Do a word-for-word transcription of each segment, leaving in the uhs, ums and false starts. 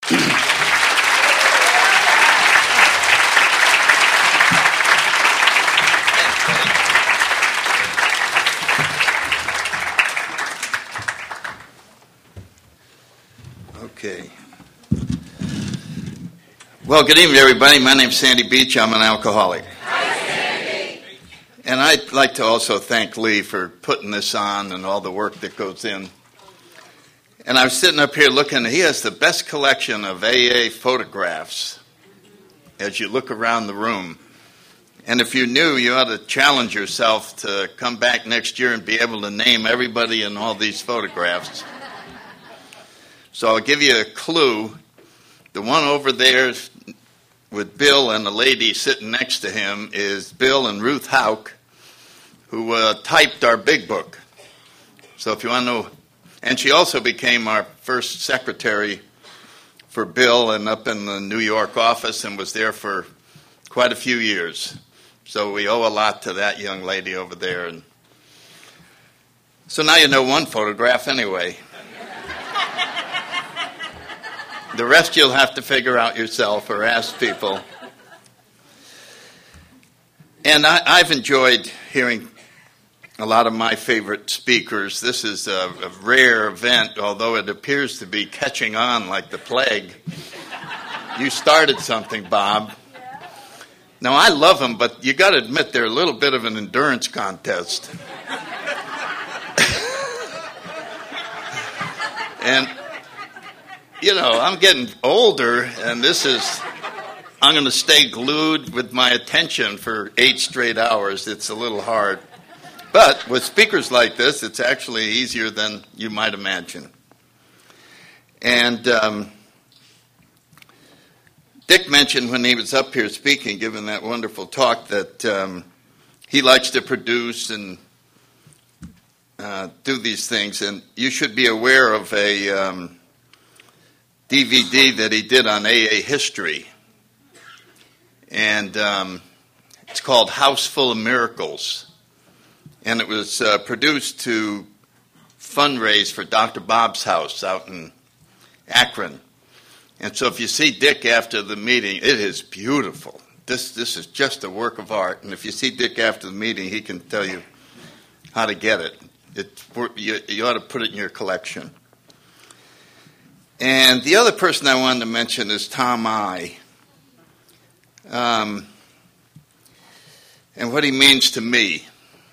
Okay. Well, good evening, everybody. My name's Sandy Beach. I'm an alcoholic. Hi, Sandy. And I'd like to also thank Lee for putting this on and all the work that goes in. And I was sitting up here looking. He has the best collection of A A photographs as you look around the room. And if you're new, you ought to challenge yourself to come back next year and be able to name everybody in all these photographs. So I'll give you a clue. The one over there with Bill and the lady sitting next to him is Bill and Ruth Hauk, who uh, typed our big book. So if you want to know, and she also became our first secretary for Bill and up in the New York office and was there for quite a few years. So we owe a lot to that young lady over there. And so now you know one photograph anyway. The rest you'll have to figure out yourself or ask people. And I, I've enjoyed hearing a lot of my favorite speakers. This is a, a rare event, although it appears to be catching on like the plague. You started something, Bob. Now, I love them, but you got to admit they're a little bit of an endurance contest. And you know, I'm getting older, and this is, I'm going to stay glued with my attention for eight straight hours. It's a little hard. But with speakers like this, it's actually easier than you might imagine. And um, Dick mentioned when he was up here speaking, giving that wonderful talk, that um, he likes to produce and uh, do these things. And you should be aware of a Um, D V D that he did on A A history, and um, it's called House Full of Miracles, and it was uh, produced to fundraise for Doctor Bob's house out in Akron. And so if you see Dick after the meeting, it is beautiful. This this is just a work of art, and if you see Dick after the meeting, he can tell you how to get it. It you, you ought to put it in your collection. And the other person I wanted to mention is Tom I. Um, and what he means to me.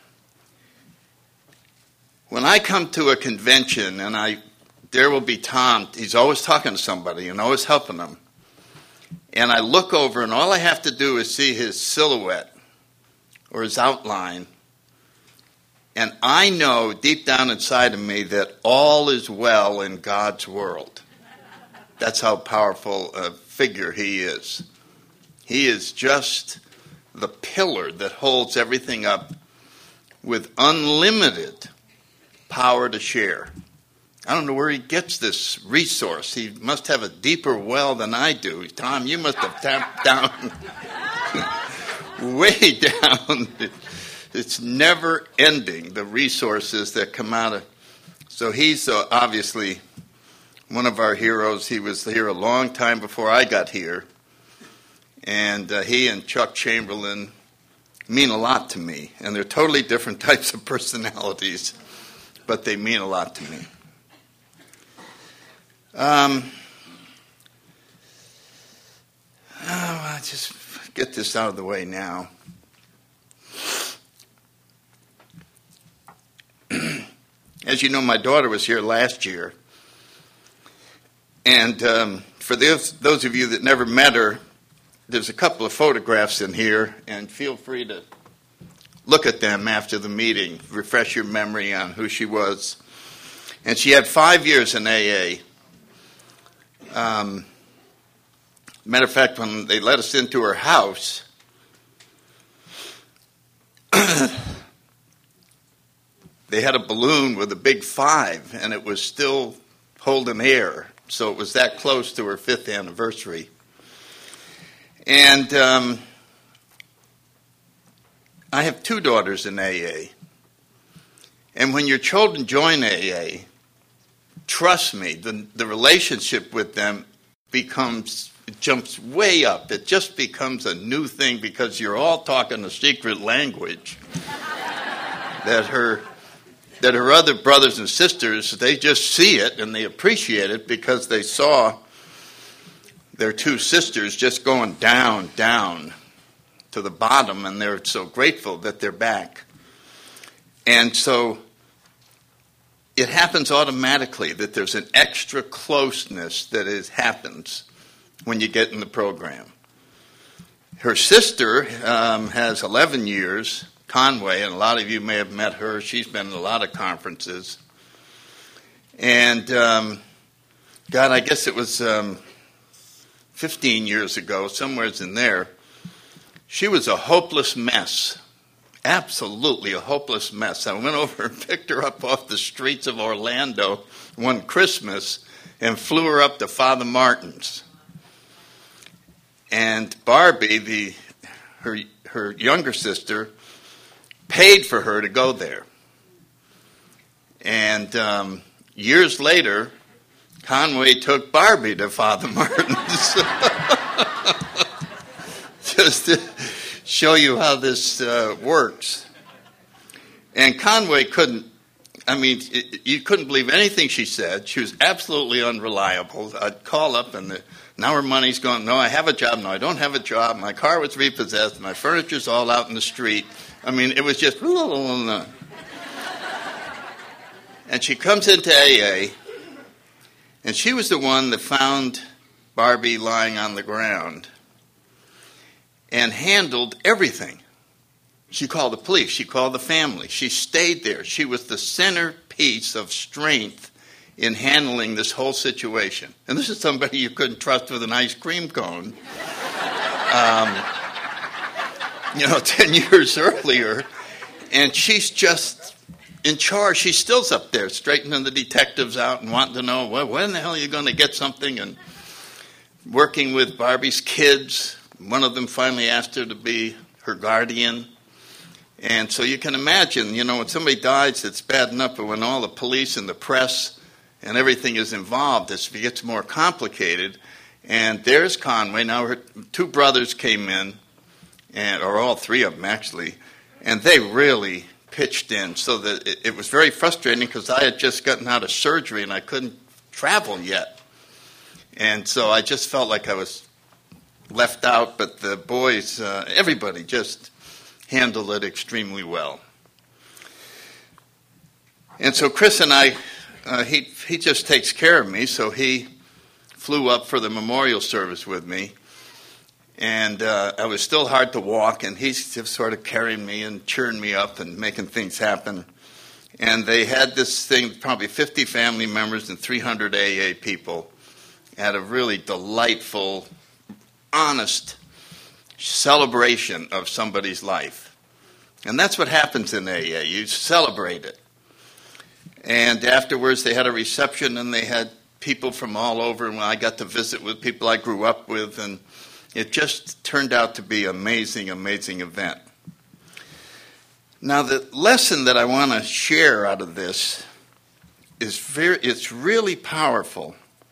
When I come to a convention and I, there will be Tom, he's always talking to somebody and always helping them. And I look over and all I have to do is see his silhouette or his outline. And I know deep down inside of me that all is well in God's world. That's how powerful a figure he is. He is just the pillar that holds everything up with unlimited power to share. I don't know where he gets this resource. He must have a deeper well than I do. Tom, you must have tapped down, way down. It's never ending, the resources that come out of. So he's uh, obviously one of our heroes. He was here a long time before I got here. And uh, he and Chuck Chamberlain mean a lot to me. And they're totally different types of personalities, but they mean a lot to me. Um, oh, I'll just get this out of the way now. As you know, my daughter was here last year. And um, for those, those of you that never met her, there's a couple of photographs in here, and feel free to look at them after the meeting, refresh your memory on who she was. And she had five years in A A. Um, matter of fact, when they let us into her house, they had a balloon with a big five, and it was still holding air. So it was that close to her fifth anniversary. And um, I have two daughters in A A. And when your children join A A, trust me, the, the relationship with them becomes, it jumps way up. It just becomes a new thing because you're all talking a secret language that her that her other brothers and sisters, they just see it and they appreciate it because they saw their two sisters just going down, down to the bottom, and they're so grateful that they're back. And so it happens automatically that there's an extra closeness that is, happens when you get in the program. Her sister um, has eleven years, Conway, and a lot of you may have met her. She's been in a lot of conferences. And, um, God, I guess it was um, fifteen years ago, somewhere's in there, she was a hopeless mess. Absolutely a hopeless mess. I went over and picked her up off the streets of Orlando one Christmas and flew her up to Father Martin's. And Barbie, the her her younger sister, paid for her to go there. And um, years later, Conway took Barbie to Father Martin's. Just to show you how this uh, works. And Conway couldn't, I mean, it, you couldn't believe anything she said. She was absolutely unreliable. I'd call up and the, now her money's gone. No, I have a job. No, I don't have a job. My car was repossessed. My furniture's all out in the street. I mean, it was just... And she comes into A A, and she was the one that found Barbie lying on the ground and handled everything. She called the police. She called the family. She stayed there. She was the centerpiece of strength in handling this whole situation. And this is somebody you couldn't trust with an ice cream cone. Um, you know, ten years earlier. And she's just in charge. She still's up there straightening the detectives out and wanting to know, well, when the hell are you going to get something? And working with Barbie's kids. One of them finally asked her to be her guardian. And so you can imagine, you know, when somebody dies, it's bad enough, but when all the police and the press and everything is involved, it gets more complicated. And there's Conway. Now her two brothers came in, and or all three of them actually, and they really pitched in. So that it, it was very frustrating because I had just gotten out of surgery and I couldn't travel yet. And so I just felt like I was left out, but the boys, uh, everybody just handled it extremely well. And so Chris and I, uh, he he just takes care of me, so he flew up for the memorial service with me, and uh, I was still hard to walk, and he's just sort of carrying me and cheering me up and making things happen. And they had this thing, probably fifty family members and three hundred A A people, at a really delightful, honest celebration of somebody's life. And that's what happens in A A. You celebrate it. And afterwards they had a reception and they had people from all over, and I got to visit with people I grew up with, and it just turned out to be an amazing, amazing event. Now the lesson that I want to share out of this is very, it's really powerful.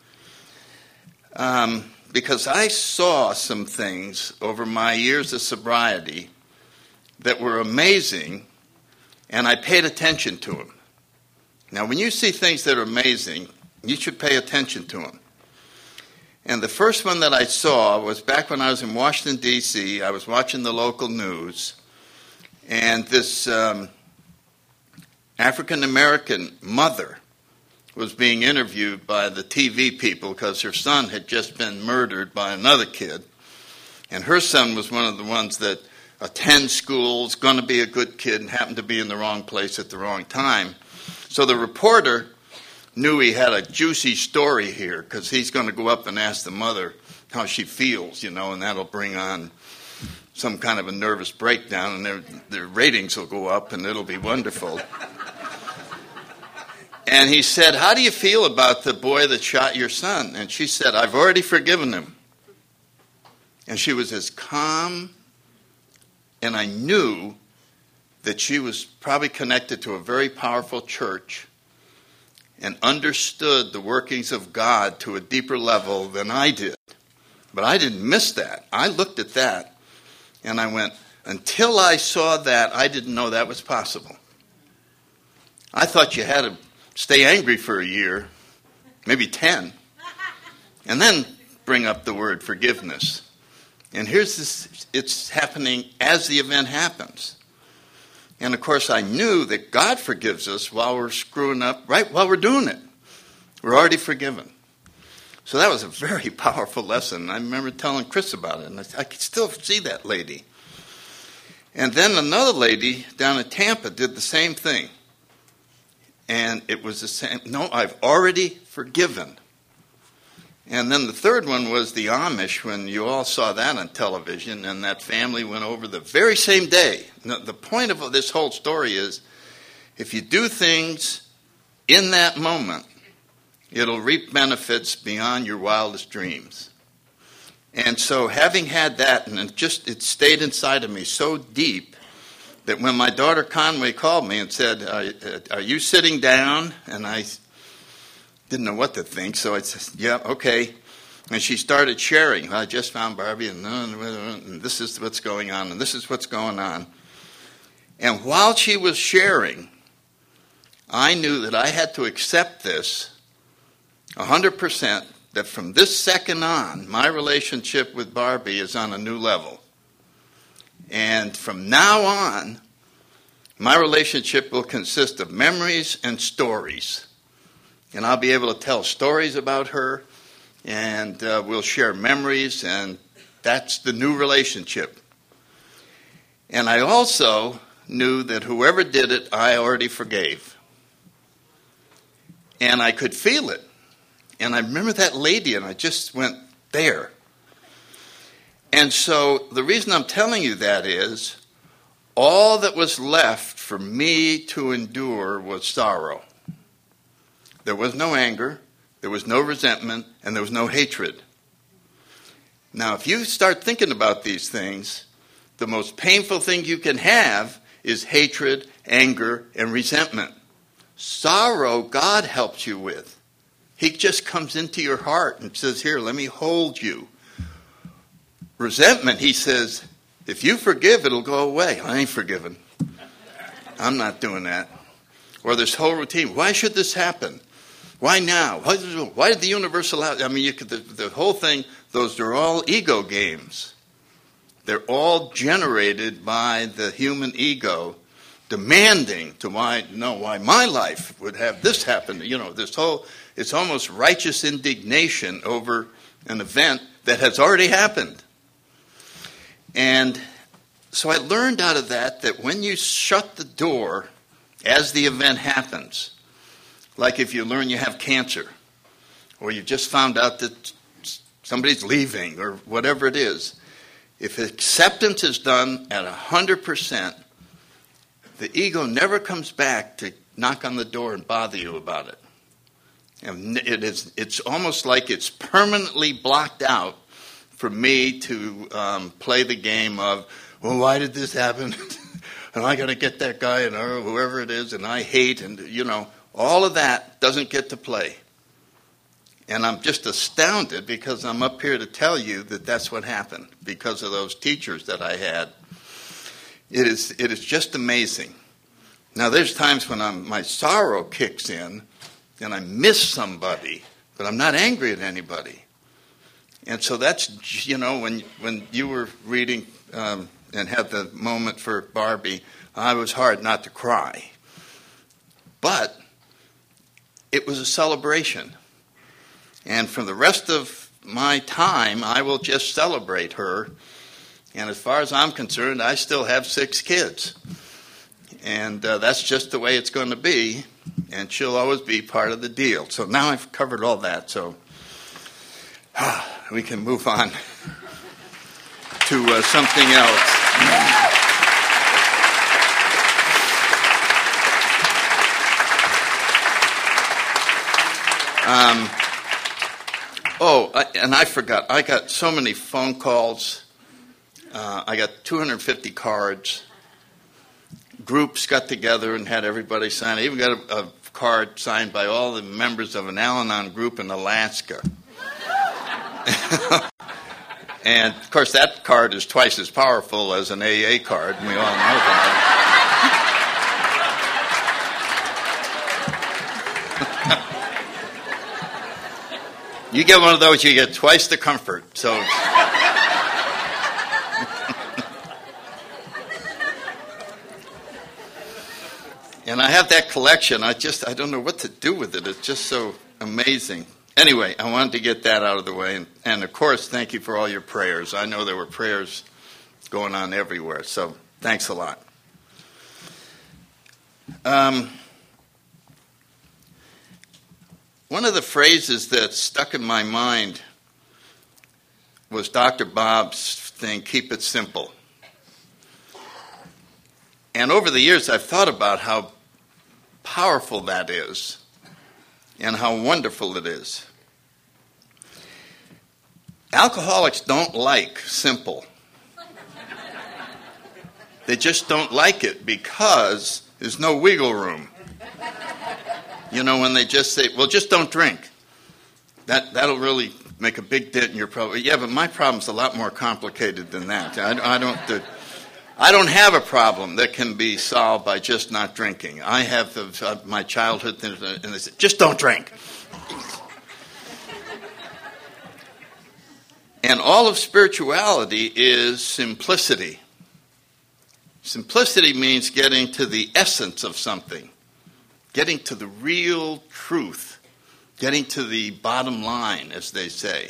Um, because I saw some things over my years of sobriety that were amazing, and I paid attention to them. Now, when you see things that are amazing, you should pay attention to them. And the first one that I saw was back when I was in Washington, D C I was watching the local news, and this um, African-American mother was being interviewed by the T V people because her son had just been murdered by another kid. And her son was one of the ones that attends schools, going to be a good kid, and happened to be in the wrong place at the wrong time. So the reporter knew he had a juicy story here because he's going to go up and ask the mother how she feels, you know, and that'll bring on some kind of a nervous breakdown, and their, their ratings will go up, and it'll be wonderful. And he said, how do you feel about the boy that shot your son? And she said, I've already forgiven him. And she was as calm, and I knew that she was probably connected to a very powerful church. and understood the workings of God to a deeper level than I did. But I didn't miss that. I looked at that and I went, until I saw that, I didn't know that was possible. I thought you had to stay angry for a year, maybe ten, and then bring up the word forgiveness. And here's this, it's happening as the event happens. And of course I knew that God forgives us while we're screwing up, right while we're doing it. We're already forgiven. So that was a very powerful lesson. I remember telling Chris about it, and I, I could still see that lady. And then another lady down in Tampa did the same thing. And it was the same, no, I've already forgiven. And then the third one was the Amish, when you all saw that on television, and that family went over the very same day. Now, the point of this whole story is, if you do things in that moment, it'll reap benefits beyond your wildest dreams. And so having had that, and it just it stayed inside of me so deep, that when my daughter Conway called me and said, are, are you sitting down? And I didn't know what to think, so I said, yeah, okay. And she started sharing. I just found Barbie, and, and this is what's going on, and this is what's going on. And while she was sharing, I knew that I had to accept this one hundred percent, that from this second on, my relationship with Barbie is on a new level. And from now on, my relationship will consist of memories and stories. And I'll be able to tell stories about her, and uh, we'll share memories, and that's the new relationship. And I also knew that whoever did it, I already forgave. And I could feel it. And I remember that lady, and I just went there. And so the reason I'm telling you that is, all that was left for me to endure was sorrow. There was no anger, there was no resentment, and there was no hatred. Now, if you start thinking about these things, the most painful thing you can have is hatred, anger, and resentment. Sorrow, God helps you with. He just comes into your heart and says, here, let me hold you. Resentment, he says, if you forgive, it'll go away. I ain't forgiven. I'm not doing that. Or this whole routine. Why should this happen? Why now? Why, why did the universe allow? I mean, you could, the, the whole thing, those are all ego games. They're all generated by the human ego demanding to why, no, why my life would have this happen. You know, this whole, it's almost righteous indignation over an event that has already happened. And so I learned out of that that when you shut the door as the event happens, like if you learn you have cancer, or you just found out that somebody's leaving, or whatever it is, if acceptance is done at one hundred percent, the ego never comes back to knock on the door and bother you about it. And it is, it's almost like it's permanently blocked out for me to um, play the game of, well, why did this happen? And I got to get that guy, and or whoever it is, and I hate, and, you know, all of that doesn't get to play. And I'm just astounded because I'm up here to tell you that that's what happened because of those teachers that I had. It is it is just amazing. Now, there's times when I'm, my sorrow kicks in and I miss somebody, but I'm not angry at anybody. And so that's, you know, when when you were reading um, and had the moment for Barbie, I was hard not to cry. But it was a celebration. And for the rest of my time, I will just celebrate her. And as far as I'm concerned, I still have six kids. And uh, that's just the way it's going to be. And she'll always be part of the deal. So now I've covered all that. So ah, we can move on to uh, something else. Um, oh, I, and I forgot. I got so many phone calls. Uh, I got two hundred fifty cards. Groups got together and had everybody sign. I even got a, a card signed by all the members of an Al-Anon group in Alaska. And, of course, that card is twice as powerful as an A A card, and we all know that. You get one of those, you get twice the comfort. So, and I have that collection. I just, I don't know what to do with it. It's just so amazing. Anyway, I wanted to get that out of the way. And, and, of course, thank you for all your prayers. I know there were prayers going on everywhere. So thanks a lot. Um, one of the phrases that stuck in my mind was Doctor Bob's thing, keep it simple. And over the years, I've thought about how powerful that is. And how wonderful it is. Alcoholics don't like simple. They just don't like it because there's no wiggle room. You know, when they just say, well, just don't drink. That, that'll really make a big dent in your problem. Yeah, but my problem's a lot more complicated than that. I, I don't... The, I don't have a problem that can be solved by just not drinking. I have the, uh, my childhood, and they said, just don't drink. And all of spirituality is simplicity. Simplicity means getting to the essence of something, getting to the real truth, getting to the bottom line, as they say.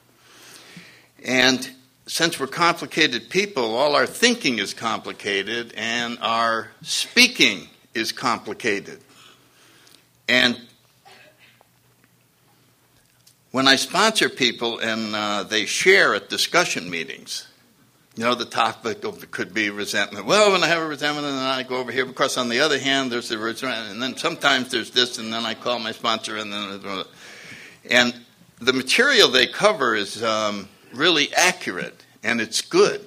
And since we're complicated people, all our thinking is complicated and our speaking is complicated. And when I sponsor people and uh, they share at discussion meetings, you know, the topic could be resentment. Well, when I have a resentment, and then I go over here, because on the other hand, there's the resentment, and then sometimes there's this, and then I call my sponsor, and then... And the material they cover is... Um, really accurate, and it's good.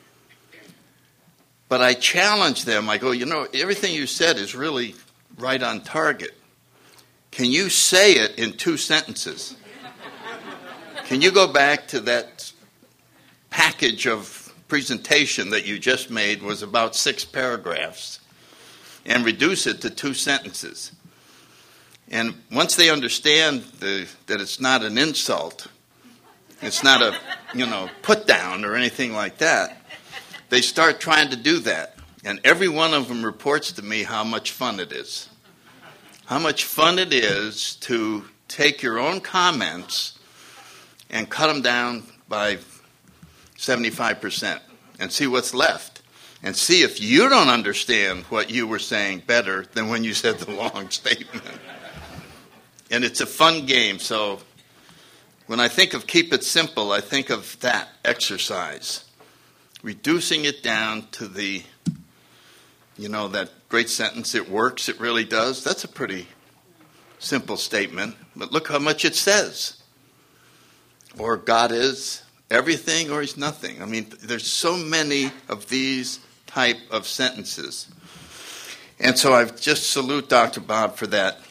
But I challenge them. I go, you know, everything you said is really right on target. Can you say it in two sentences? Can you go back to that package of presentation that you just made was about six paragraphs and reduce it to two sentences? And once they understand the, that it's not an insult, it's not a, you know, put down or anything like that, they start trying to do that. And every one of them reports to me how much fun it is. How much fun it is to take your own comments and cut them down by seventy-five percent and see what's left. And see if you don't understand what you were saying better than when you said the long statement. And it's a fun game, so... When I think of keep it simple, I think of that exercise. Reducing it down to the, you know, that great sentence, it works, it really does. That's a pretty simple statement. But look how much it says. Or God is everything or he's nothing. I mean, there's so many of these type of sentences. And so I just salute Doctor Bob for that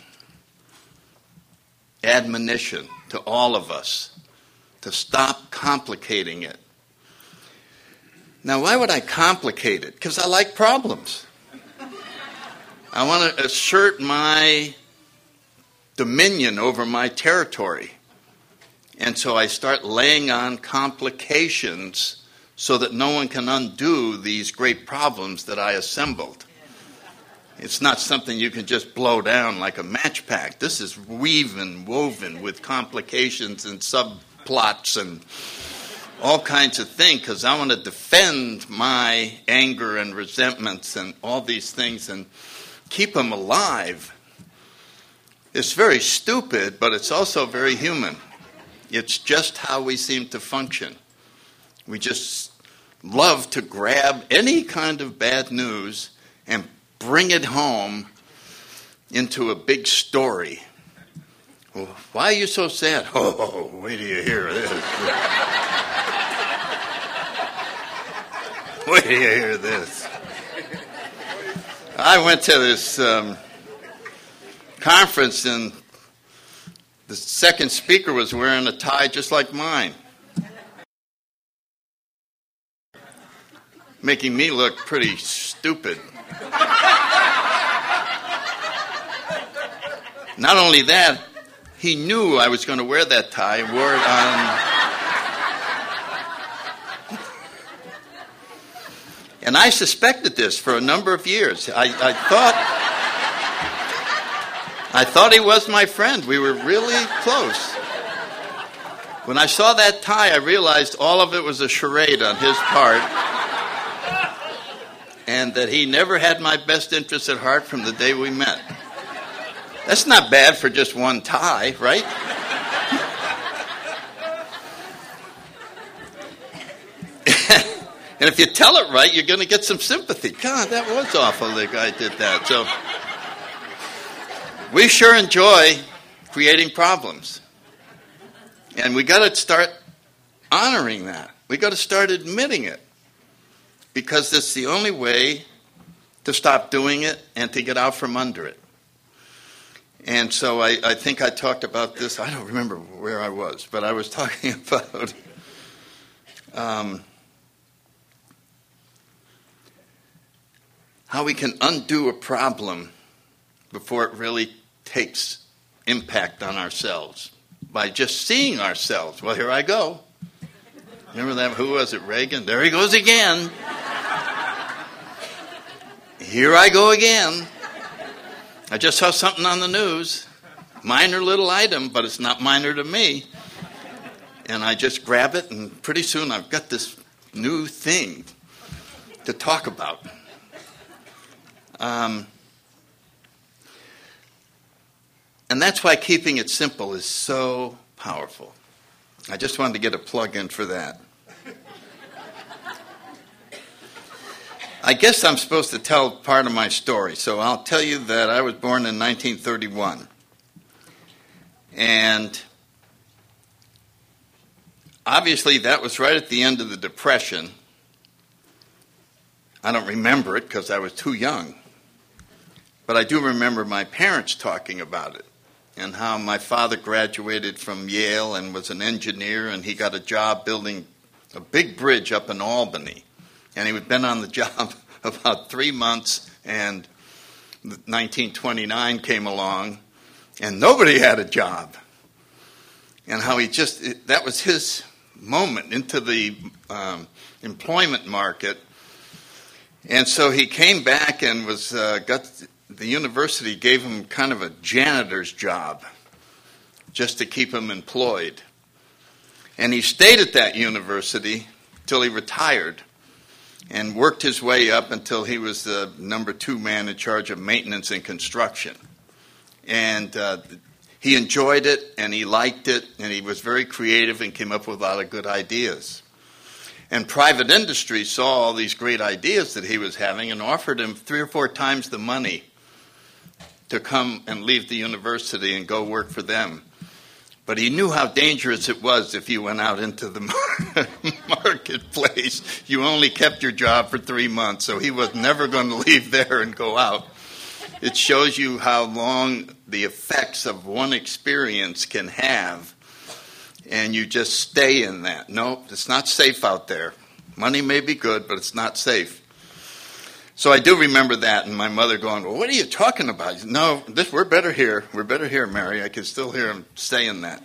admonition to all of us to stop complicating it. Now, why would I complicate it? Because I like problems. I want to assert my dominion over my territory. And so I start laying on complications so that no one can undo these great problems that I assembled. It's not something you can just blow down like a match pack. This is weaving, woven with complications and subplots and all kinds of things, because I want to defend my anger and resentments and all these things and keep them alive. It's very stupid, but it's also very human. It's just how we seem to function. We just love to grab any kind of bad news and bring it home into a big story. Well, why are you so sad? Oh, wait till you hear this. Wait till you hear this. I went to this um, conference, and the second speaker was wearing a tie just like mine, making me look pretty stupid. Not only that, he knew I was going to wear that tie and wore it on. And I suspected this for a number of years. I, I thought I thought he was my friend. We were really close. When I saw that tie, I realized all of it was a charade on his part, and that he never had my best interests at heart from the day we met. That's not bad for just one tie, right? And if you tell it right, you're going to get some sympathy. God, that was awful the guy did that. So we sure enjoy creating problems. And we got to start honoring that. We got to start admitting it. Because it's the only way to stop doing it and to get out from under it. And so I, I think I talked about this. I don't remember where I was, but I was talking about um, how we can undo a problem before it really takes impact on ourselves by just seeing ourselves. Well, here I go. Remember that? Who was it? Reagan? There he goes again. Here I go again. I just saw something on the news. Minor little item, but it's not minor to me. And I just grab it, and pretty soon I've got this new thing to talk about. Um, and that's why keeping it simple is so powerful. I just wanted to get a plug in for that. I guess I'm supposed to tell part of my story, so I'll tell you that I was born in nineteen thirty-one. And obviously that was right at the end of the Depression. I don't remember it because I was too young. But I do remember my parents talking about it and how my father graduated from Yale and was an engineer, and he got a job building a big bridge up in Albany. And he had been on the job about three months, and nineteen twenty-nine came along, and nobody had a job. And how he just, that was his moment into the um, employment market. And so he came back and was uh, got the university gave him kind of a janitor's job just to keep him employed. And he stayed at that university till he retired and worked his way up until he was the number two man in charge of maintenance and construction. And uh, he enjoyed it, and he liked it, and he was very creative and came up with a lot of good ideas. And private industry saw all these great ideas that he was having and offered him three or four times the money to come and leave the university and go work for them. But he knew how dangerous it was if you went out into the marketplace. You only kept your job for three months, so he was never going to leave there and go out. It shows you how long the effects of one experience can have, and you just stay in that. No, it's not safe out there. Money may be good, but it's not safe. So I do remember that, and my mother going, well, what are you talking about? No, this, we're better here. We're better here, Mary. I can still hear him saying that.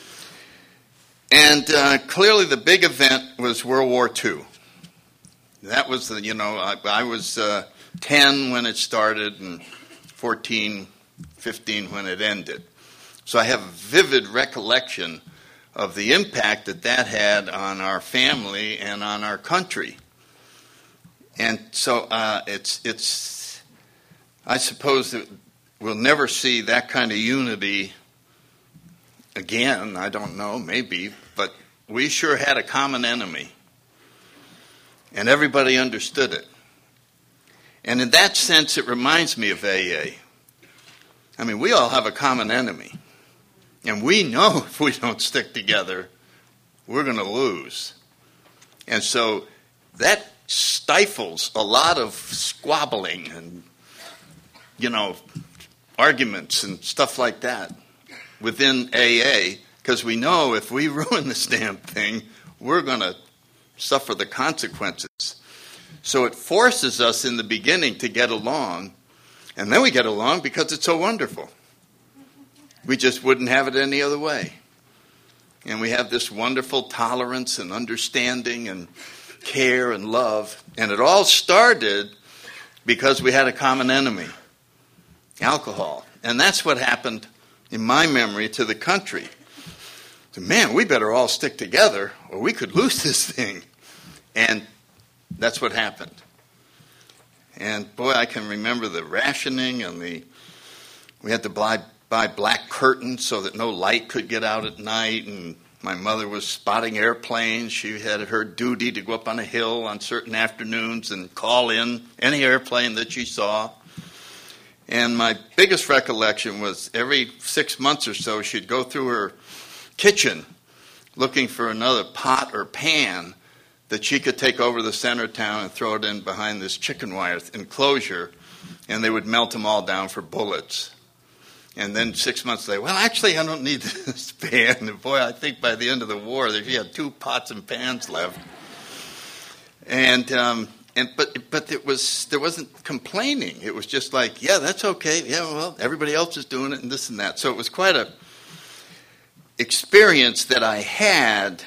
And uh, clearly the big event was World War Two. That was, the, you know, I, I was uh, ten when it started and fourteen, fifteen when it ended. So I have a vivid recollection of the impact that that had on our family and on our country. And so uh, it's, it's, I suppose that we'll never see that kind of unity again. I don't know, maybe, but we sure had a common enemy. And everybody understood it. And in that sense, it reminds me of A A. I mean, we all have a common enemy. And we know if we don't stick together, we're going to lose. And so that stifles a lot of squabbling and, you know, arguments and stuff like that within A A, because we know if we ruin this damn thing, we're going to suffer the consequences. So it forces us in the beginning to get along, and then we get along because it's so wonderful. We just wouldn't have it any other way. And we have this wonderful tolerance and understanding and care and love. And it all started because we had a common enemy, alcohol. And that's what happened, in my memory, to the country. So, man, we better all stick together or we could lose this thing. And that's what happened. And, boy, I can remember the rationing and the, we had to buy, buy black curtains so that no light could get out at night. And my mother was spotting airplanes. She had her duty to go up on a hill on certain afternoons and call in any airplane that she saw. And my biggest recollection was every six months or so, she'd go through her kitchen looking for another pot or pan that she could take over the center of town and throw it in behind this chicken wire enclosure, and they would melt them all down for bullets. And then six months later, well, actually, I don't need this pan. And boy, I think by the end of the war, she had two pots and pans left. And um, and but but it was there wasn't complaining. It was just like, yeah, that's okay. Yeah, well, everybody else is doing it, and this and that. So it was quite a experience that I had.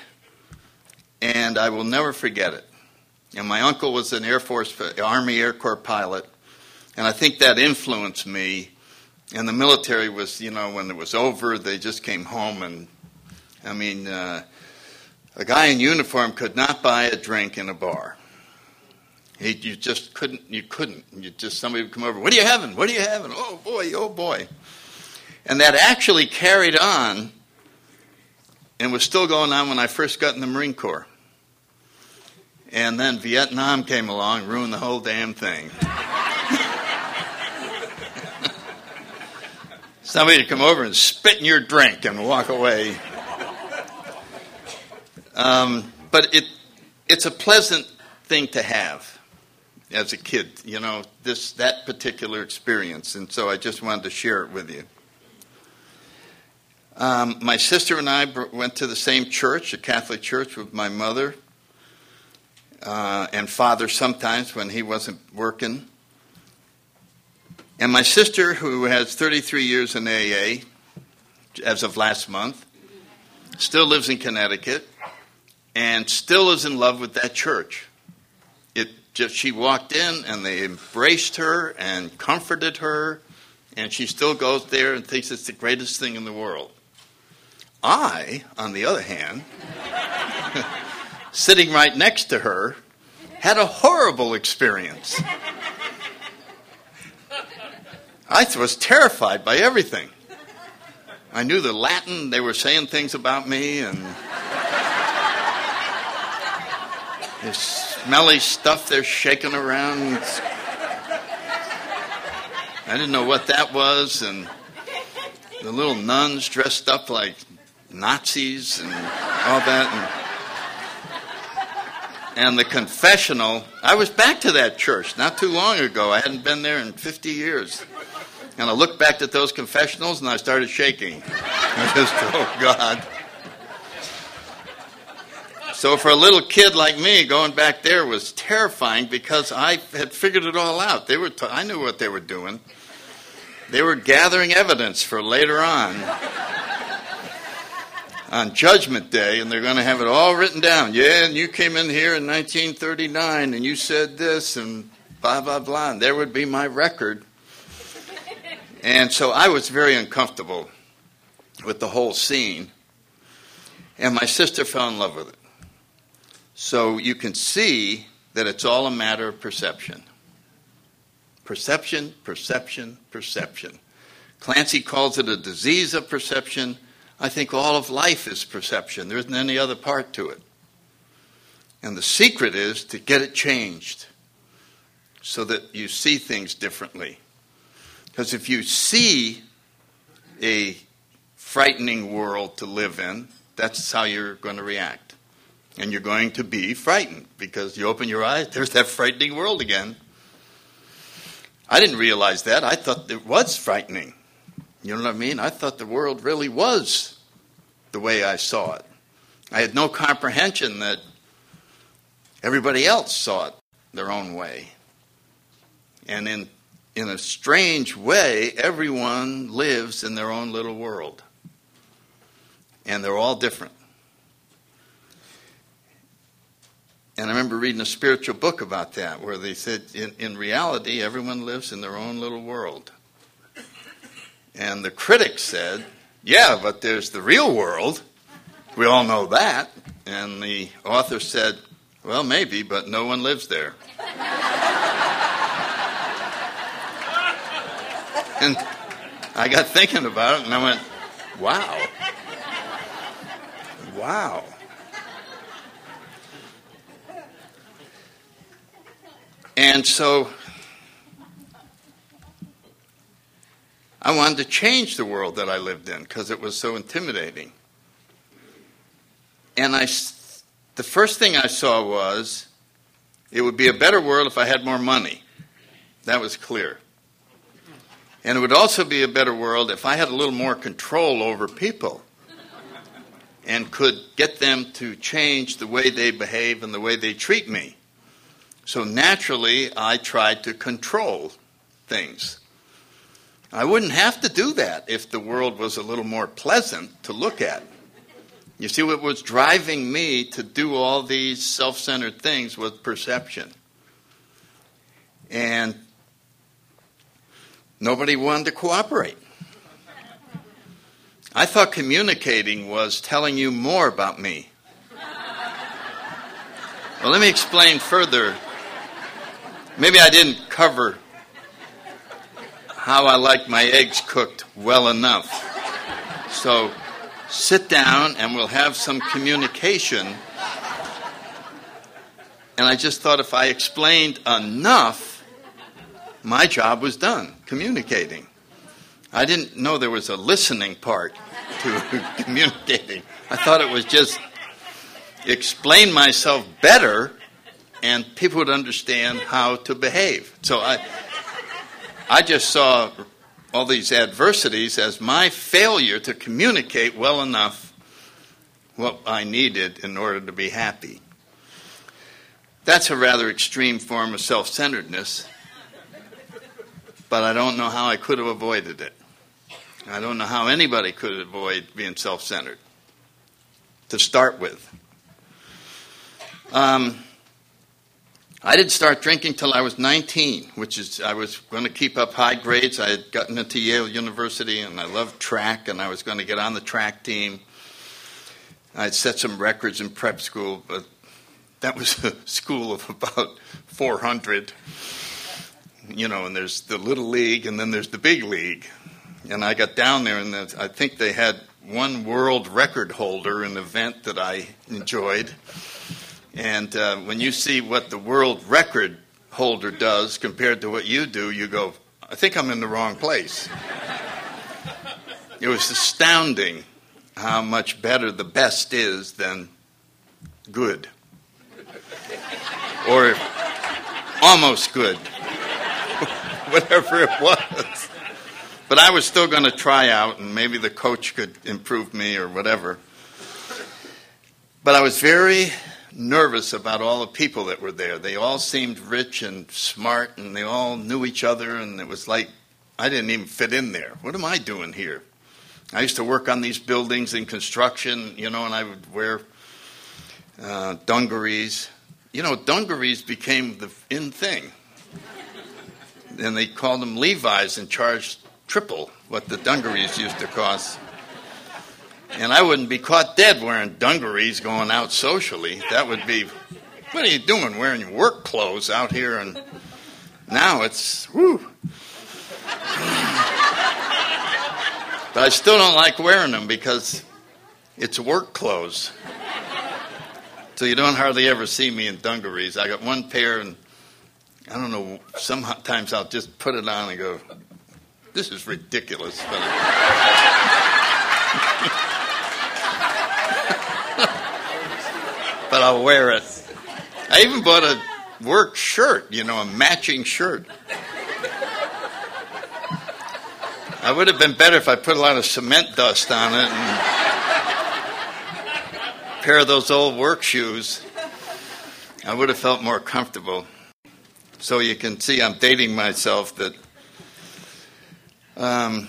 And I will never forget it. And my uncle was an Air Force, Army Air Corps pilot. And I think that influenced me. And the military was, you know, when it was over, they just came home. And, I mean, uh, a guy in uniform could not buy a drink in a bar. He, you just couldn't, you couldn't. You just, somebody would come over, what are you having? What are you having? Oh, boy, oh, boy. And that actually carried on and was still going on when I first got in the Marine Corps. And then Vietnam came along, ruined the whole damn thing. Somebody would come over and spit in your drink and walk away. Um, but it it's a pleasant thing to have as a kid, you know, this that particular experience. And so I just wanted to share it with you. Um, my sister and I went to the same church, a Catholic church, with my mother. Uh, and father sometimes when he wasn't working. And my sister, who has thirty-three years in A A, as of last month, still lives in Connecticut, and still is in love with that church. It just she walked in, and they embraced her and comforted her, and she still goes there and thinks it's the greatest thing in the world. I, on the other hand, sitting right next to her, had a horrible experience. I was terrified by everything. I knew the Latin. They were saying things about me, and this smelly stuff they're shaking around. I didn't know what that was, and the little nuns dressed up like Nazis and all that. And And the confessional, I was back to that church not too long ago. I hadn't been there in fifty years. And I looked back at those confessionals and I started shaking. I just, oh God. So for a little kid like me, going back there was terrifying because I had figured it all out. They were, t- I knew what they were doing. They were gathering evidence for later on. On Judgment Day, and they're going to have it all written down. Yeah, and you came in here in nineteen thirty-nine, and you said this, and blah, blah, blah. And there would be my record. And so I was very uncomfortable with the whole scene. And my sister fell in love with it. So you can see that it's all a matter of perception. Perception, perception, perception. Clancy calls it a disease of perception. I think all of life is perception. There isn't any other part to it. And the secret is to get it changed so that you see things differently. Because if you see a frightening world to live in, that's how you're going to react. And you're going to be frightened because you open your eyes, there's that frightening world again. I didn't realize that. I thought it was frightening. You know what I mean? I thought the world really was the way I saw it. I had no comprehension that everybody else saw it their own way. And in in a strange way, everyone lives in their own little world. And they're all different. And I remember reading a spiritual book about that, where they said, in, in reality, everyone lives in their own little world. And the critic said, yeah, but there's the real world. We all know that. And the author said, well, maybe, but no one lives there. And I got thinking about it, and I went, wow. Wow. And so I wanted to change the world that I lived in because it was so intimidating. And I, the first thing I saw was it would be a better world if I had more money. That was clear. And it would also be a better world if I had a little more control over people and could get them to change the way they behave and the way they treat me. So naturally, I tried to control things. I wouldn't have to do that if the world was a little more pleasant to look at. You see, what was driving me to do all these self-centered things was perception. And nobody wanted to cooperate. I thought communicating was telling you more about me. Well, let me explain further. Maybe I didn't cover how I like my eggs cooked well enough. So sit down and we'll have some communication. And I just thought if I explained enough, my job was done, communicating. I didn't know there was a listening part to communicating. I thought it was just explain myself better and people would understand how to behave. So I I just saw all these adversities as my failure to communicate well enough what I needed in order to be happy. That's a rather extreme form of self-centeredness. But I don't know how I could have avoided it. I don't know how anybody could avoid being self-centered, to start with. Um, I didn't start drinking till I was nineteen, which is, I was going to keep up high grades. I had gotten into Yale University, and I loved track, and I was going to get on the track team. I had set some records in prep school, but that was a school of about four hundred. You know, and there's the little league, and then there's the big league. And I got down there, and I think they had one world record holder, an event that I enjoyed. And uh, when you see what the world record holder does compared to what you do, you go, I think I'm in the wrong place. It was astounding how much better the best is than good. Or almost good. Whatever it was. But I was still going to try out, and maybe the coach could improve me or whatever. But I was very nervous about all the people that were there. They all seemed rich and smart, and they all knew each other, and it was like I didn't even fit in there. What am I doing here? I used to work on these buildings in construction, you know, and I would wear uh, dungarees. You know, dungarees became the in thing. And they called them Levi's and charged triple what the dungarees used to cost. And I wouldn't be caught dead wearing dungarees going out socially. That would be, what are you doing wearing your work clothes out here? And now it's, whoo. But I still don't like wearing them because it's work clothes. So you don't hardly ever see me in dungarees. I got one pair, and I don't know, sometimes I'll just put it on and go, this is ridiculous. But, but I'll wear it. I even bought a work shirt, you know, a matching shirt. I would have been better if I put a lot of cement dust on it and a pair of those old work shoes. I would have felt more comfortable. So you can see I'm dating myself that um,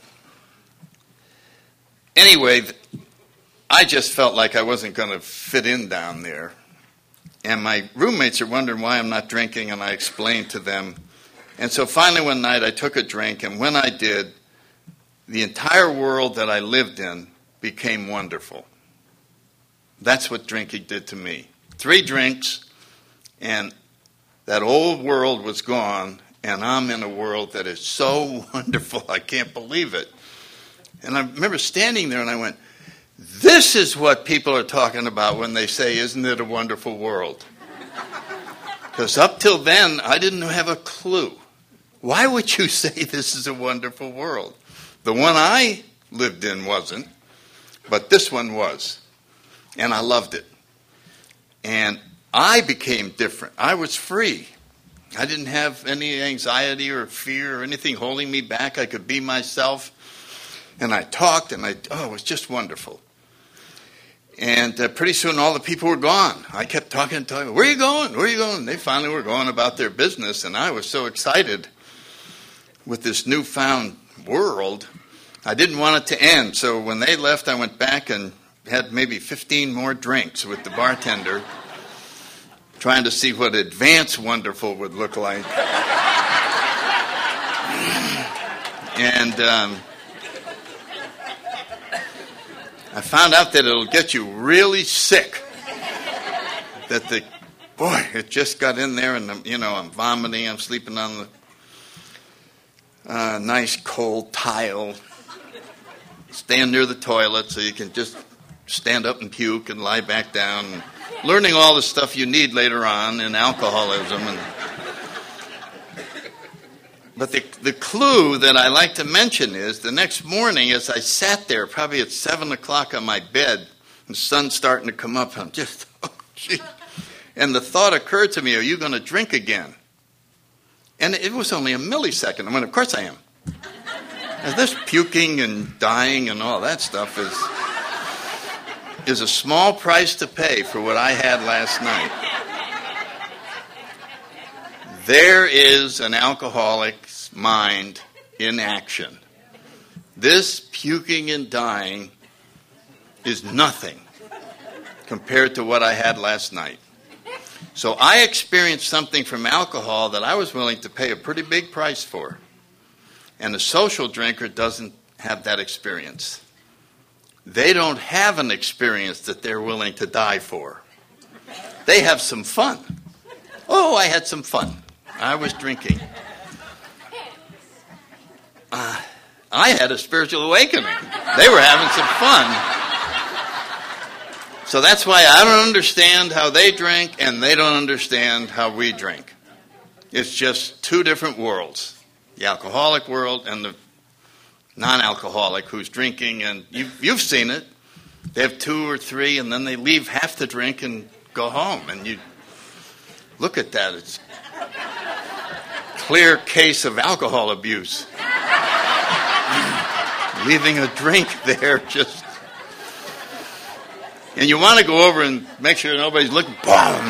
anyway, I just felt like I wasn't going to fit in down there. And my roommates are wondering why I'm not drinking, and I explained to them. And so finally one night I took a drink, and when I did, the entire world that I lived in became wonderful. That's what drinking did to me. Three drinks, and that old world was gone, and I'm in a world that is so wonderful, I can't believe it. And I remember standing there, and I went, this is what people are talking about when they say, isn't it a wonderful world? Because up till then, I didn't have a clue. Why would you say this is a wonderful world? The one I lived in wasn't, but this one was. And I loved it. And I became different. I was free. I didn't have any anxiety or fear or anything holding me back. I could be myself. And I talked, and I, oh, it was just wonderful. And uh, pretty soon all the people were gone. I kept talking and talking. Where are you going? Where are you going? They finally were going about their business, and I was so excited with this newfound world. I didn't want it to end. So when they left, I went back and had maybe fifteen more drinks with the bartender, trying to see what advanced wonderful would look like. And um, I found out that it'll get you really sick. That the, boy, it just got in there, and, you know, I'm vomiting, I'm sleeping on the uh, nice cold tile. Stand near the toilet so you can just stand up and puke and lie back down. And learning all the stuff you need later on in alcoholism. And, but the, the clue that I like to mention is the next morning as I sat there, probably at seven o'clock on my bed, and the sun's starting to come up, I'm just, oh, gee. And the thought occurred to me, are you going to drink again? And it was only a millisecond. I mean, of course I am. And this puking and dying and all that stuff is is a small price to pay for what I had last night. There is an alcoholic's mind in action. This puking and dying is nothing compared to what I had last night. So I experienced something from alcohol that I was willing to pay a pretty big price for. And a social drinker doesn't have that experience. They don't have an experience that they're willing to die for. They have some fun. Oh, I had some fun. I was drinking. Uh, I had a spiritual awakening. They were having some fun. So that's why I don't understand how they drink, and they don't understand how we drink. It's just two different worlds. The alcoholic world and the non-alcoholic who's drinking, and you've, you've seen it. They have two or three, and then they leave half the drink and go home. And you look at that. It's a clear case of alcohol abuse. Leaving a drink there just... And you want to go over and make sure nobody's looking. Boom!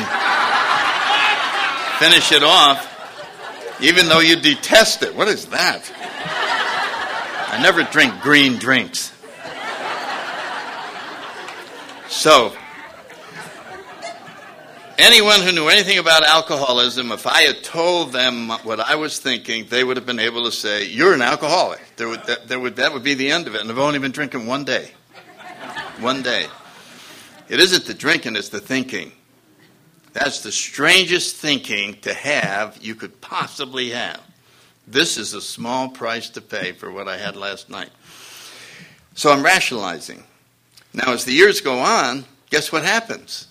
Finish it off. Even though you detest it. What is that? I never drink green drinks. So, anyone who knew anything about alcoholism, if I had told them what I was thinking, they would have been able to say, you're an alcoholic. There would, that, there would, that would be the end of it. And I've only been drinking one day. One day. It isn't the drinking, it's the thinking. That's the strangest thinking to have you could possibly have. This is a small price to pay for what I had last night. So I'm rationalizing. Now, as the years go on, guess what happens?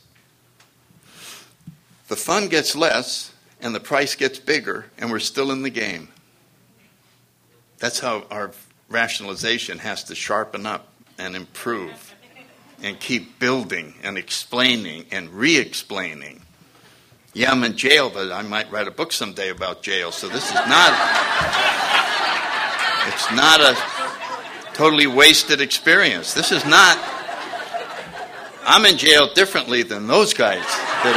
The fun gets less, and the price gets bigger, and we're still in the game. That's how our rationalization has to sharpen up and improve and keep building and explaining and re-explaining. Yeah, I'm in jail, but I might write a book someday about jail, so this is not... It's not a totally wasted experience. This is not, I'm in jail differently than those guys that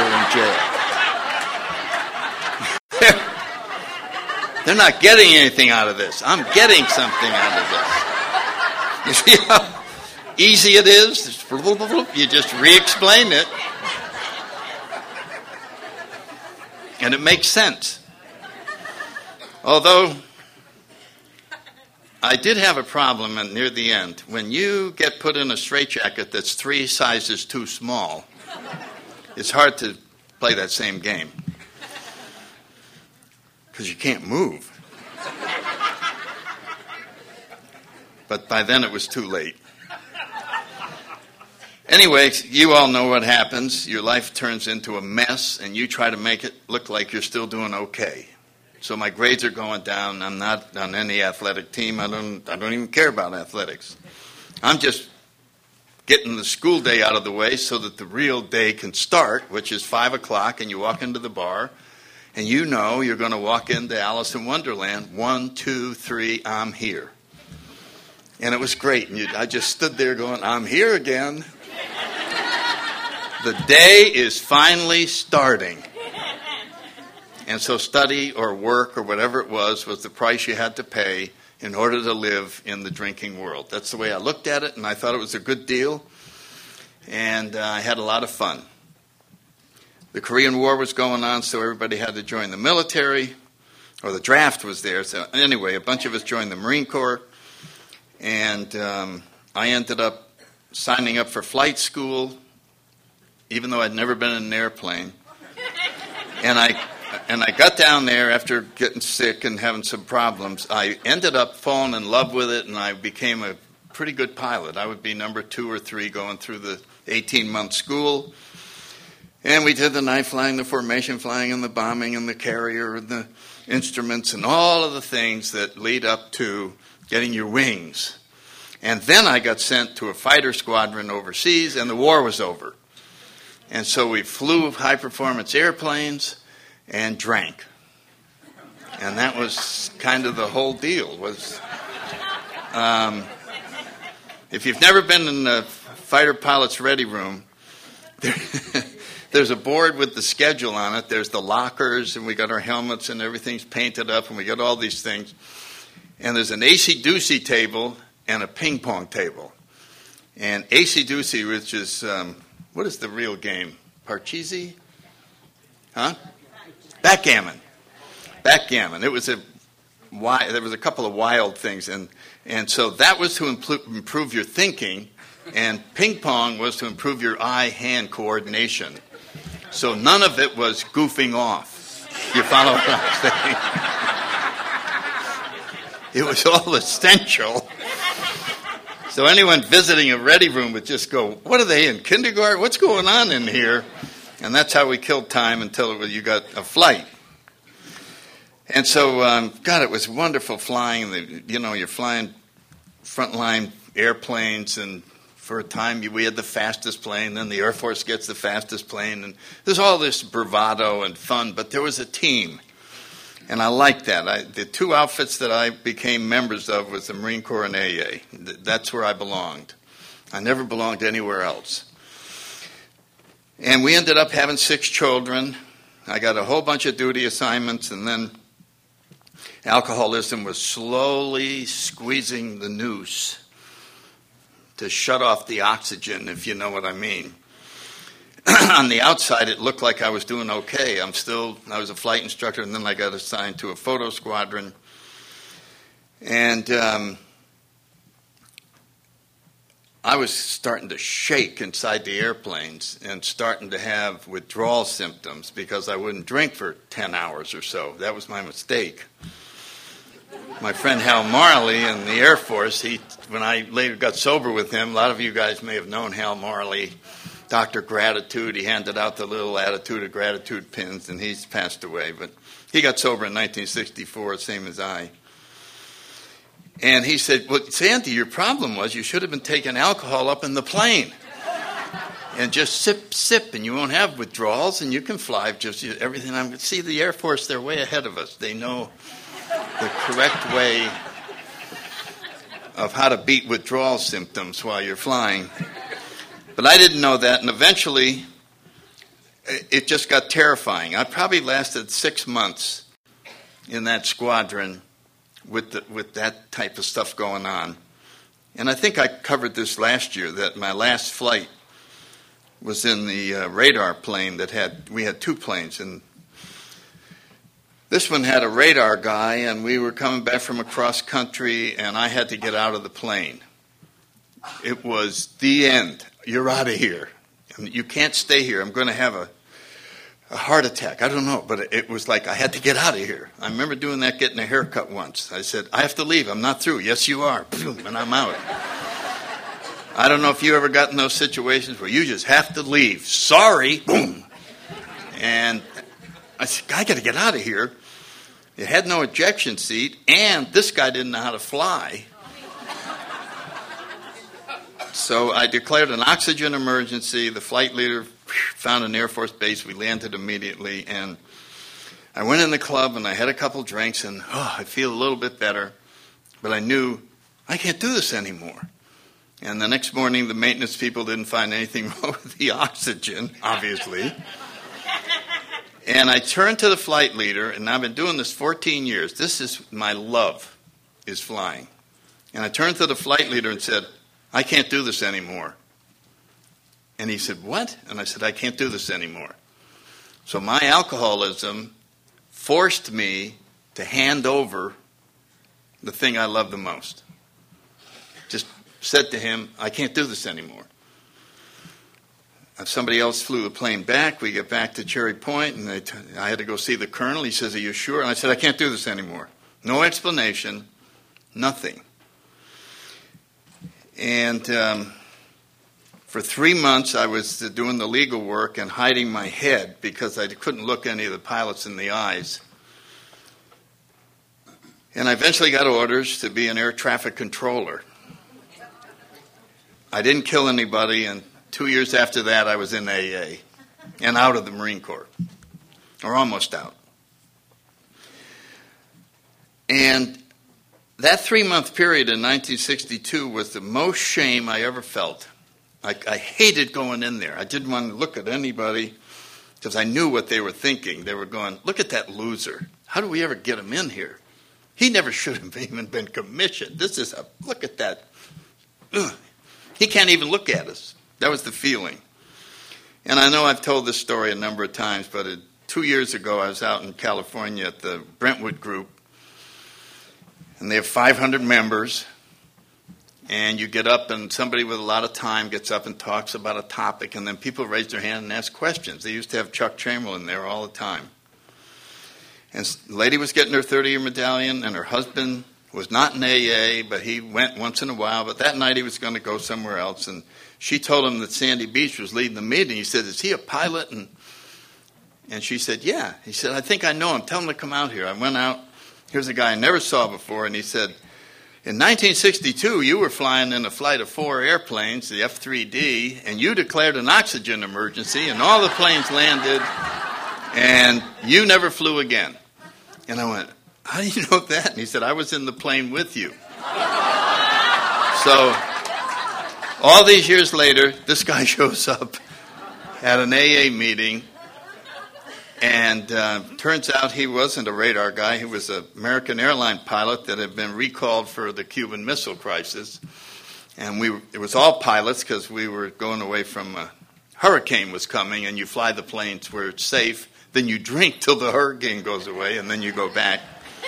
are in jail. They're, they're not getting anything out of this. I'm getting something out of this. You see how easy it is? You just re-explain it. And it makes sense. Although, I did have a problem and near the end. When you get put in a straitjacket that's three sizes too small, it's hard to play that same game. Because you can't move. But by then it was too late. Anyway, you all know what happens. Your life turns into a mess, and you try to make it look like you're still doing okay. So my grades are going down. I'm not on any athletic team. I don't I don't even care about athletics. I'm just getting the school day out of the way so that the real day can start, which is five o'clock, and you walk into the bar, and you know you're going to walk into Alice in Wonderland. One, two, three, I'm here. And it was great. And you, I just stood there going, I'm here again. The day is finally starting. And so study or work or whatever it was was the price you had to pay in order to live in the drinking world. That's the way I looked at it, and I thought it was a good deal. And uh, I had a lot of fun. The Korean War was going on, so everybody had to join the military, or the draft was there. So anyway, a bunch of us joined the Marine Corps, and um, I ended up signing up for flight school, even though I'd never been in an airplane. And I and I got down there after getting sick and having some problems. I ended up falling in love with it, and I became a pretty good pilot. I would be number two or three going through the eighteen-month school. And we did the night flying, the formation flying, and the bombing, and the carrier, and the instruments, and all of the things that lead up to getting your wings. And then I got sent to a fighter squadron overseas, and the war was over. And so we flew high-performance airplanes and drank. And that was kind of the whole deal. Was um, if you've never been in the fighter pilot's ready room, there, there's a board with the schedule on it. There's the lockers, and we got our helmets, and everything's painted up, and we got all these things. And there's an acey-deucey table and a ping-pong table. And acey-deucey, which is... Um, What is the real game? Parcheesi? Huh? Backgammon. Backgammon. It was a there was a couple of wild things, and and so that was to improve your thinking, and ping pong was to improve your eye-hand coordination. So none of it was goofing off. You follow what I'm saying? It was all essential. So anyone visiting a ready room would just go, what are they in kindergarten? What's going on in here? And that's how we killed time until it was, you got a flight. And so, um, God, it was wonderful flying. The, you know, you're flying frontline airplanes, and for a time we had the fastest plane. Then the Air Force gets the fastest plane. And there's all this bravado and fun, but there was a team. And I liked that. I, the two outfits that I became members of was the Marine Corps and A A. That's where I belonged. I never belonged anywhere else. And we ended up having six children. I got a whole bunch of duty assignments, and then alcoholism was slowly squeezing the noose to shut off the oxygen, if you know what I mean. On the outside, it looked like I was doing okay. I'm still, I was a flight instructor, and then I got assigned to a photo squadron. And um, I was starting to shake inside the airplanes and starting to have withdrawal symptoms because I wouldn't drink for ten hours or so. That was my mistake. My friend Hal Marley in the Air Force, he, when I later got sober with him, a lot of you guys may have known Hal Marley, Doctor Gratitude. He handed out the little Attitude of Gratitude pins, and he's passed away. But he got sober in nineteen sixty-four, same as I. And he said, well, Sandy, your problem was you should have been taking alcohol up in the plane. And just sip, sip, and you won't have withdrawals, and you can fly just everything. I'm see the Air Force, they're way ahead of us. They know the correct way of how to beat withdrawal symptoms while you're flying. But I didn't know that, and eventually it just got terrifying. I probably lasted six months in that squadron with the, with that type of stuff going on. And I think I covered this last year, that my last flight was in the uh, radar plane that had, we had two planes, and this one had a radar guy, and we were coming back from across country, and I had to get out of the plane. It was the end. You're out of here. You can't stay here. I'm going to have a, a heart attack. I don't know, but it was like I had to get out of here. I remember doing that, getting a haircut once. I said, I have to leave. I'm not through. Yes, you are. Boom, and I'm out. I don't know if you ever got in those situations where you just have to leave. Sorry. Boom. And I said, I got to get out of here. It had no ejection seat, and this guy didn't know how to fly. So I declared an oxygen emergency. The flight leader found an Air Force base. We landed immediately, and I went in the club, and I had a couple drinks, and oh, I feel a little bit better. But I knew I can't do this anymore. And the next morning, the maintenance people didn't find anything wrong with the oxygen, obviously. And I turned to the flight leader, and I've been doing this fourteen years. This is my love, is flying. And I turned to the flight leader and said, I can't do this anymore. And he said, what? And I said, I can't do this anymore. So my alcoholism forced me to hand over the thing I love the most. Just said to him, I can't do this anymore. Somebody else flew the plane back. We get back to Cherry Point, and they t- I had to go see the colonel. He says, are you sure? And I said, I can't do this anymore. No explanation, nothing. And um, for three months, I was doing the legal work and hiding my head because I couldn't look any of the pilots in the eyes. And I eventually got orders to be an air traffic controller. I didn't kill anybody, and two years after that, I was in A A and out of the Marine Corps, or almost out. And that three-month period in nineteen sixty-two was the most shame I ever felt. I, I hated going in there. I didn't want to look at anybody because I knew what they were thinking. They were going, look at that loser. How do we ever get him in here? He never should have even been commissioned. This is a, look at that. Ugh. He can't even look at us. That was the feeling. And I know I've told this story a number of times, but it, two years ago I was out in California at the Brentwood Group, and they have five hundred members, and you get up and somebody with a lot of time gets up and talks about a topic, and then people raise their hand and ask questions. They used to have Chuck Chamberlain there all the time. And the lady was getting her thirty-year medallion, and her husband was not in A A, but he went once in a while. But that night he was going to go somewhere else, and she told him that Sandy Beach was leading the meeting. He said, is he a pilot? And and she said, yeah. He said, I think I know him. Tell him to come out here. I went out. Here's a guy I never saw before, and he said, in nineteen sixty-two, you were flying in a flight of four airplanes, the F three D, and you declared an oxygen emergency, and all the planes landed, and you never flew again. And I went, how do you know that? And he said, I was in the plane with you. So all these years later, this guy shows up at an A A meeting, and uh, turns out he wasn't a radar guy. He was an American airline pilot that had been recalled for the Cuban Missile Crisis. And we it was all pilots because we were going away from a hurricane was coming, and you fly the planes where it's safe. Then you drink till the hurricane goes away, and then you go back.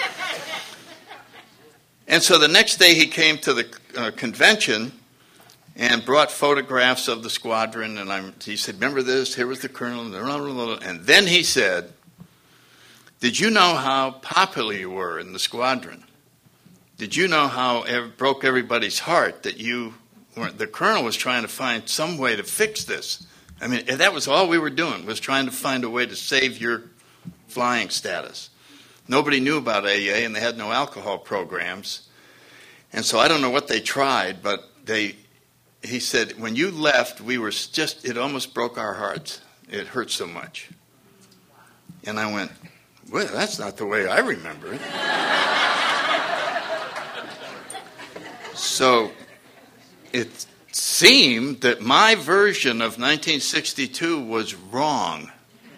And so the next day he came to the uh, convention and brought photographs of the squadron, and I'm, he said, remember this? Here was the colonel. And then he said, did you know how popular you were in the squadron? Did you know how it broke everybody's heart that you weren't? The colonel was trying to find some way to fix this. I mean, that was all we were doing, was trying to find a way to save your flying status. Nobody knew about A A, and they had no alcohol programs. And so I don't know what they tried, but they, he said, when you left, we were just, it almost broke our hearts. It hurt so much. And I went, well, that's not the way I remember it. So it seemed that my version of nineteen sixty-two was wrong.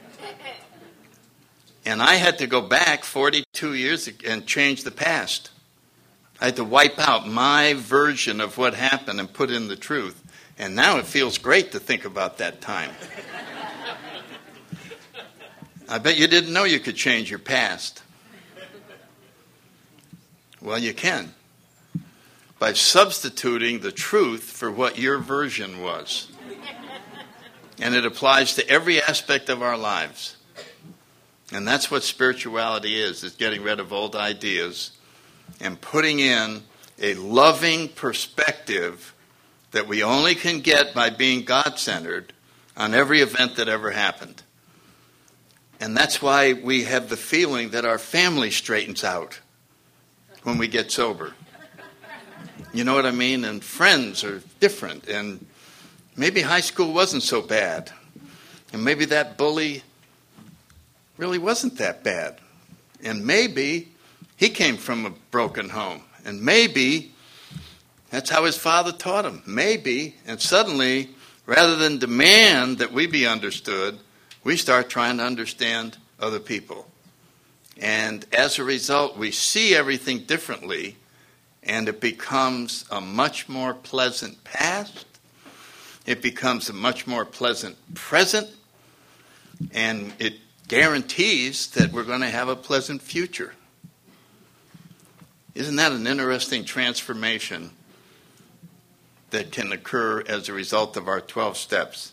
And I had to go back forty-two years and change the past. I had to wipe out my version of what happened and put in the truth. And now it feels great to think about that time. I bet you didn't know you could change your past. Well, you can. By substituting the truth for what your version was. And it applies to every aspect of our lives. And that's what spirituality is, is getting rid of old ideas and putting in a loving perspective that we only can get by being God-centered on every event that ever happened. And that's why we have the feeling that our family straightens out when we get sober. You know what I mean? And friends are different. And maybe high school wasn't so bad. And maybe that bully really wasn't that bad. And maybe he came from a broken home. And maybe that's how his father taught him. Maybe. And suddenly, rather than demand that we be understood, we start trying to understand other people. And as a result, we see everything differently. And it becomes a much more pleasant past. It becomes a much more pleasant present. And it guarantees that we're going to have a pleasant future. Isn't that an interesting transformation that can occur as a result of our twelve steps?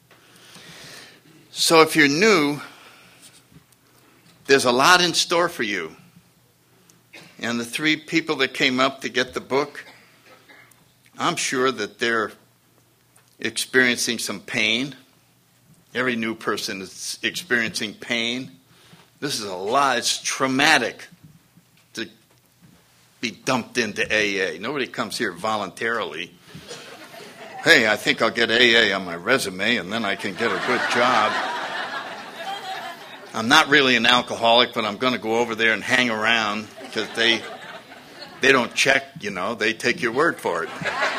So if you're new, there's a lot in store for you. And the three people that came up to get the book, I'm sure that they're experiencing some pain. Every new person is experiencing pain. This is a lot. It's traumatic to be dumped into A A. Nobody comes here voluntarily. Hey, I think I'll get A A on my resume and then I can get a good job. I'm not really an alcoholic, but I'm going to go over there and hang around because they they don't check, you know. They take your word for it.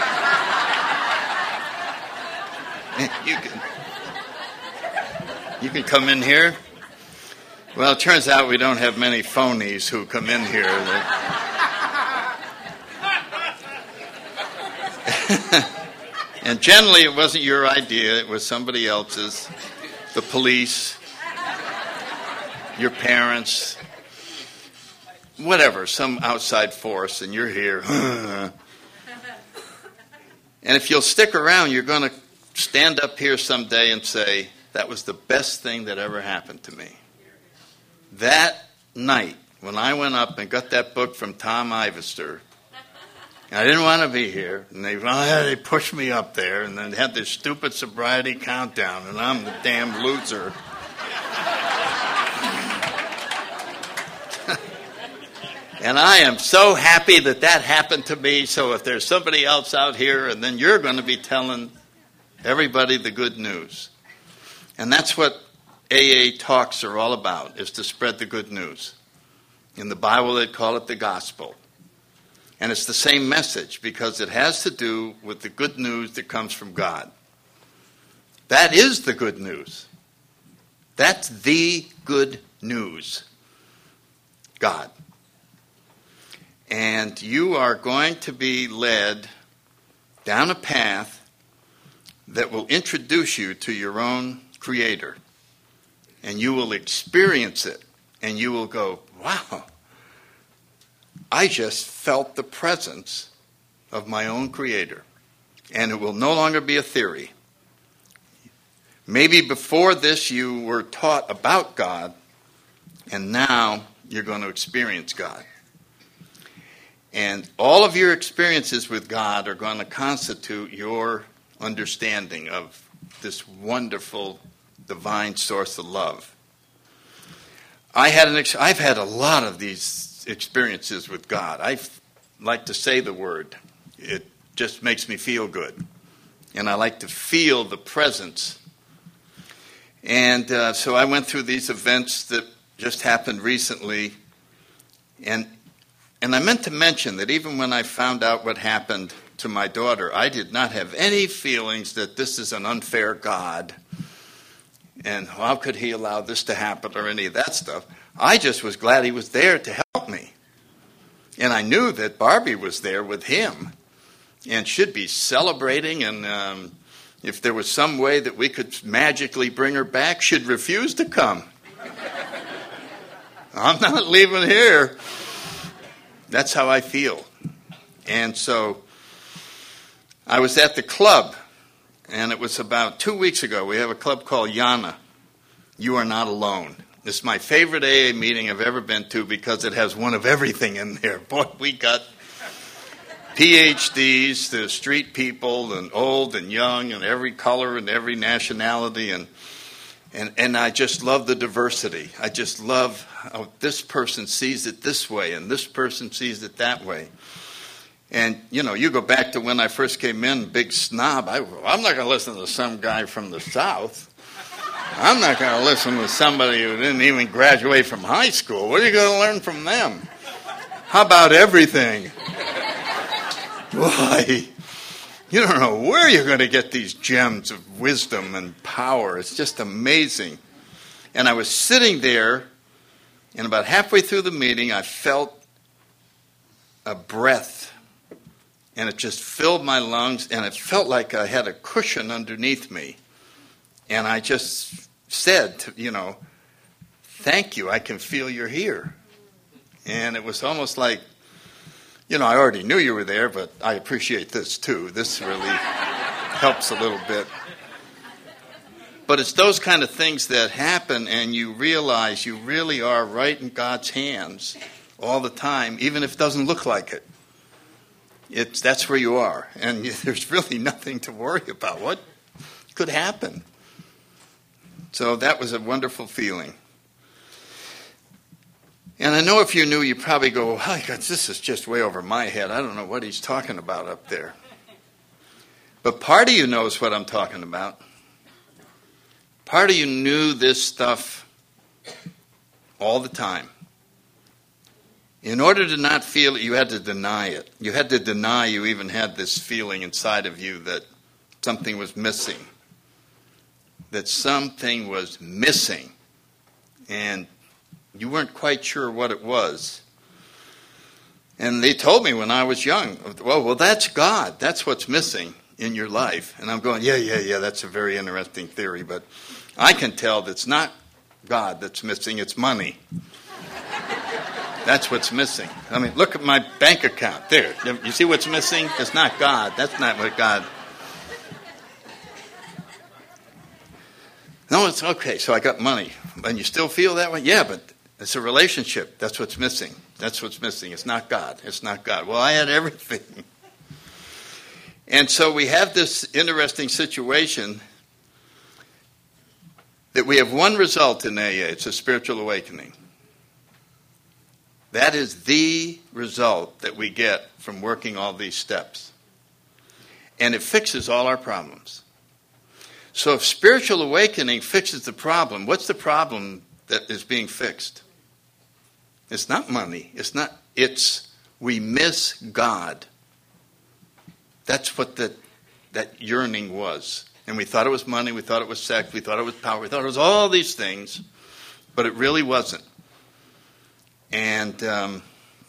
You can... You can come in here. Well, it turns out we don't have many phonies who come in here. And generally it wasn't your idea, it was somebody else's. The police, your parents, whatever, some outside force, and you're here. And if you'll stick around, you're going to stand up here someday and say, that was the best thing that ever happened to me. That night, when I went up and got that book from Tom Ivester, and I didn't want to be here, and they, well, they pushed me up there, and then had this stupid sobriety countdown, and I'm the damn loser. And I am so happy that that happened to me, so if there's somebody else out here, and then you're going to be telling everybody the good news. And that's what A A talks are all about, is to spread the good news. In the Bible, they call it the gospel. And it's the same message because it has to do with the good news that comes from God. That is the good news. That's the good news. God. And you are going to be led down a path that will introduce you to your own Creator. And you will experience it. And you will go, wow, I just felt the presence of my own Creator. And it will no longer be a theory. Maybe before this you were taught about God, and now you're going to experience God. And all of your experiences with God are going to constitute your understanding of this wonderful divine source of love. I had an ex- I've had a lot of these experiences with God. I like to say the word. It just makes me feel good. And I like to feel the presence. And uh, so I went through these events that just happened recently. And And I meant to mention that even when I found out what happened to my daughter, I did not have any feelings that this is an unfair God and how could he allow this to happen or any of that stuff. I just was glad he was there to help me. And I knew that Barbie was there with him and should be celebrating, and um, if there was some way that we could magically bring her back, she'd refuse to come. I'm not leaving here. That's how I feel. And so I was at the club, and it was about two weeks ago. We have a club called Yana. You Are Not Alone. It's my favorite A A meeting I've ever been to because it has one of everything in there. Boy, we got P H Ds, the street people, and old and young, and every color and every nationality, and and and I just love the diversity. I just love how this person sees it this way, and this person sees it that way. And you know, you go back to when I first came in, big snob. I, I'm not going to listen to some guy from the South. I'm not going to listen to somebody who didn't even graduate from high school. What are you going to learn from them? How about everything? Why, you don't know where you're going to get these gems of wisdom and power. It's just amazing. And I was sitting there, and about halfway through the meeting, I felt a breath, and it just filled my lungs, and it felt like I had a cushion underneath me. And I just said, to, you know, thank you, I can feel you're here. And it was almost like, you know, I already knew you were there, but I appreciate this too. This really helps a little bit. But it's those kind of things that happen, and you realize you really are right in God's hands all the time, even if it doesn't look like it. It's that's where you are, and you, there's really nothing to worry about. What could happen? So that was a wonderful feeling. And I know if you knew, you probably go, oh, God, this is just way over my head. I don't know what he's talking about up there. But part of you knows what I'm talking about. Part of you knew this stuff all the time. In order to not feel it, you had to deny it. You had to deny you even had this feeling inside of you that something was missing. That something was missing. And you weren't quite sure what it was. And they told me when I was young, well, well, that's God. That's what's missing in your life. And I'm going, yeah, yeah, yeah, that's a very interesting theory. But I can tell that it's not God that's missing, it's money. That's what's missing. I mean, look at my bank account. There. You see what's missing? It's not God. That's not what God... No, it's okay. So I got money. And you still feel that way? Yeah, but it's a relationship. That's what's missing. That's what's missing. It's not God. It's not God. Well, I had everything. And so we have this interesting situation that we have one result in A A. It's a spiritual awakening. That is the result that we get from working all these steps. And it fixes all our problems. So if spiritual awakening fixes the problem, what's the problem that is being fixed? It's not money. It's not, it's we miss God. That's what the, that yearning was. And we thought it was money, we thought it was sex, we thought it was power, we thought it was all these things, but it really wasn't. And um,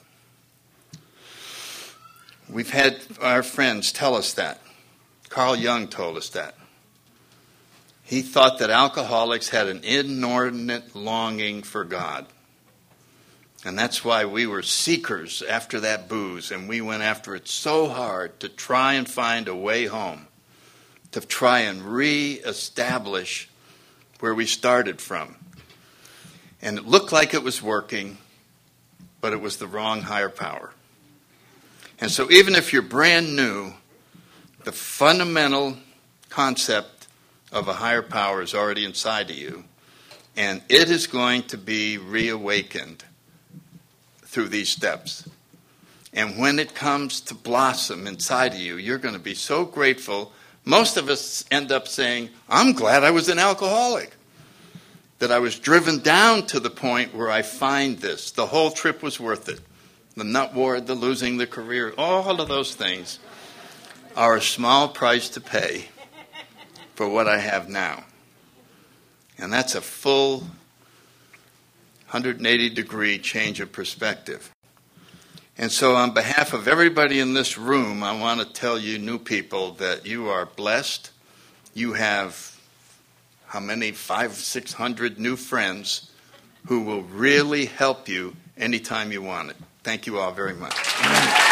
we've had our friends tell us that. Carl Jung told us that. He thought that alcoholics had an inordinate longing for God. And that's why we were seekers after that booze, and we went after it so hard to try and find a way home, to try and re-establish where we started from. And it looked like it was working, but it was the wrong higher power. And so even if you're brand new, the fundamental concept of a higher power is already inside of you, and it is going to be reawakened through these steps. And when it comes to blossom inside of you, you're going to be so grateful. Most of us end up saying, I'm glad I was an alcoholic, that I was driven down to the point where I find this. The whole trip was worth it. the nut ward, the losing the career, all of those things are a small price to pay for what I have now. And that's a full one hundred eighty degree change of perspective. And so on behalf of everybody in this room, I want to tell you new people that you are blessed. You have, how many, five, six hundred new friends who will really help you anytime you want it. Thank you all very much.